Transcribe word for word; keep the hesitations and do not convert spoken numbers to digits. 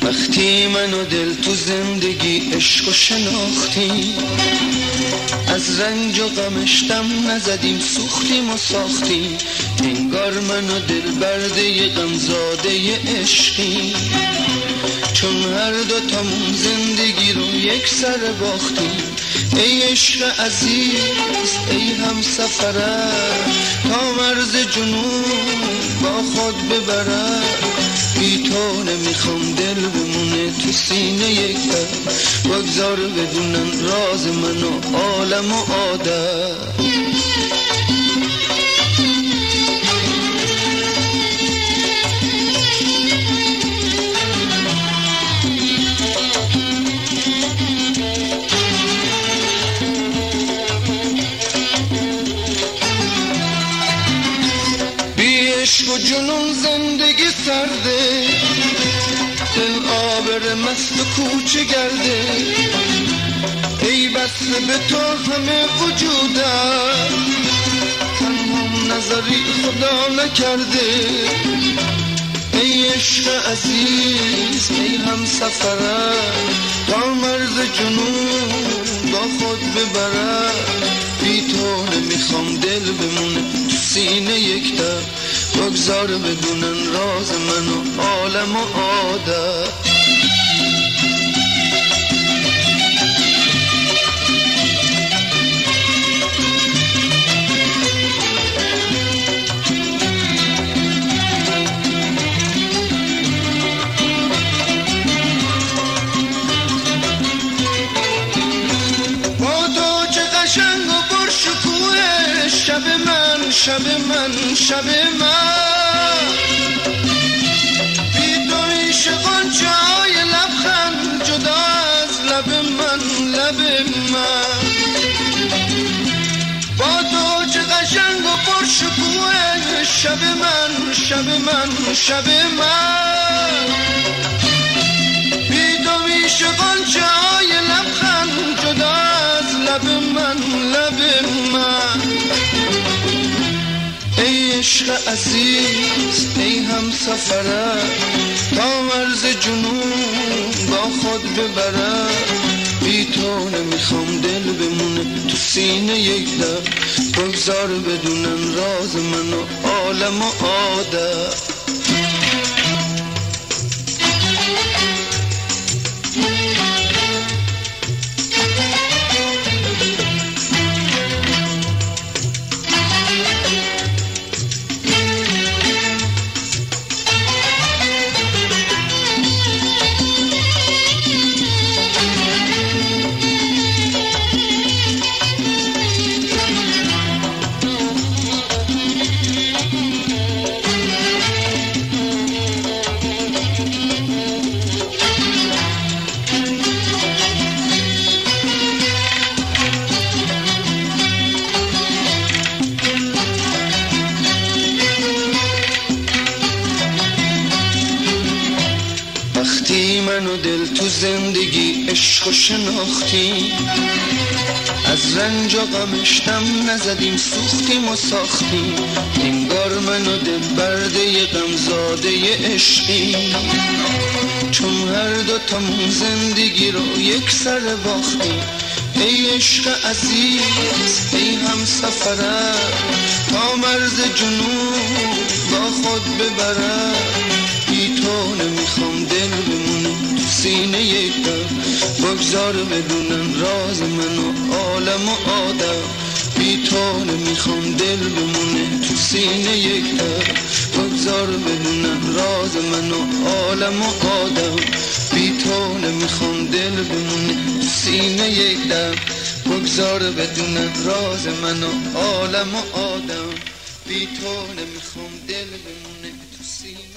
وقتی من و دل تو زندگی عشق و شناختیم، از رنج و غمش دم نزدیم، سوختیم و ساختیم، انگار من و دل برده غمزاده عشقیم. چون هر دو تامون زندگی رو یک سر باختیم، ای عشق عزیز ای هم سفرت، تا مرز جنون با خود ببرد. بی تو نمیخوام دل بمونه تو سینه یک در، بگذار بدونن راز من و عالم و عادت. عشق و جنون زندگی سرده، دل آبر مست و کوچه گرده، ای بسته به تو همه وجودم، تنها نظری خدا نکرده. ای عشق عزیز ای هم سفرم، تا مرز جنون با خود ببرد. بی تو نمیخوام دل بمونه تو سینه یک در، بگذار بدونن راز من و عالم و عادت. با تو چه قشنگ و پرشکوه، شب من شب من شب من، بی تو میشه غنچه های لبخند جدا از لب من لب من. با تو چه قشنگ و پرشکوه، شب من شب من شب من، بی تو میشه غنچه های لبخند جدا از لب من لب من. ای عشق عزیز ای هم سفرم، تا مرز جنون با خود ببرم. بی تو نمیخوام دل بمونه تو سینه یک در، بگذار بدونن راز من و عالم و عادت. وقتی من و دل تو زندگی عشق و شناختیم، از رنج و غمش دم نزدیم، سوختیم و ساختیم، انگار من و دل برده غمزاده عشقیم. چون هر دو تامون زندگی رو یک سر باختیم، ای عشق عزیز ای هم سفرم، تا مرز جنون با خود ببرد. بی تو نمیخوام دل بمونه تو سینه یک در، بگذار بدونن راز من و عالم و عادت. بی تو نمیخوام دل بمونه تو سینه یک در، بگذار بدونن راز من و عالم و عادت. بی تو نمیخوام دل بمونه تو سینه یک در، بگذار بدونن راز من و عالم و عادت. بی تو نمیخوام دل بمونه تو سینه